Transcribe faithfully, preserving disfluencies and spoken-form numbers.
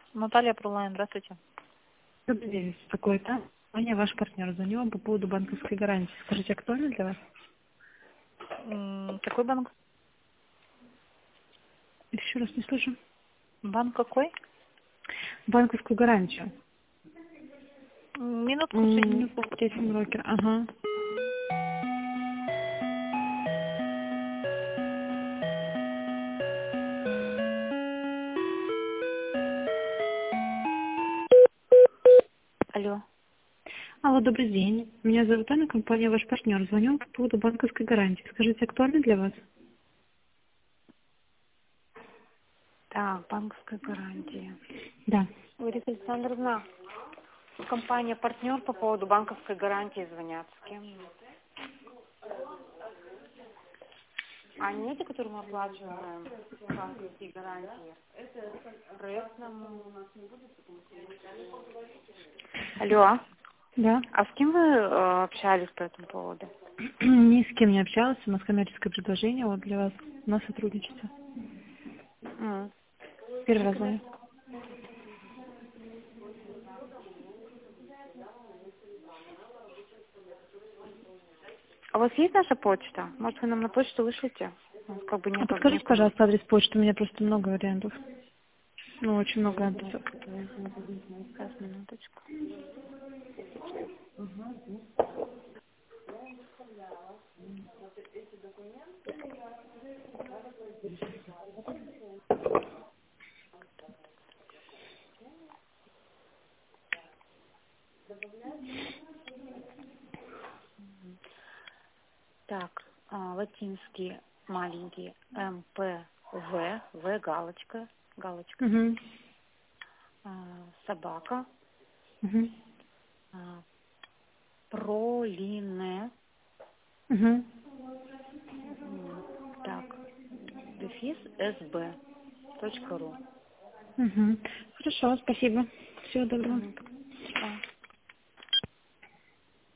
Наталья Прулайн, здравствуйте. Добрый день, такой-то. Я ваш партнер. Звоню вам по поводу банковской гарантии. Скажите, актуально для вас? М, Какой банк? Еще раз не слышу. Банк какой? Банковскую гарантию. М, Минутку, М, соединю. Третий брокер. Ага. Алло. Алло, добрый день. Меня зовут Анна, компания ваш партнер. Звоню вам по поводу банковской гарантии. Скажите, актуально для вас? Так, банковская гарантия. Да. Лариса Александровна, компания партнер по поводу банковской гарантии звонят. С кем? А не те, которые мы оплачиваем банковские гарантии? Проект нам у нас не будет, потому что... Алло. Да. А с кем вы э, общались по этому поводу? Ни с кем не общалась. У нас коммерческое предложение вот для вас на сотрудничество. М. Первый раз звоню. А у вас есть наша почта? Может, вы нам на почту вышлите? У нас как бы А нету, подскажите, некуда. пожалуйста, адрес почты. У меня просто много вариантов. Ну, очень много адресов. Сейчас, минуточку. Так, а, латинский маленький М, П, В, В, галочка, галочка, Угу. а, собака, Угу. а, пролине, Угу. м, так, дефис СБ точка ру. Угу. Хорошо, спасибо. Всего доброго. Мгм.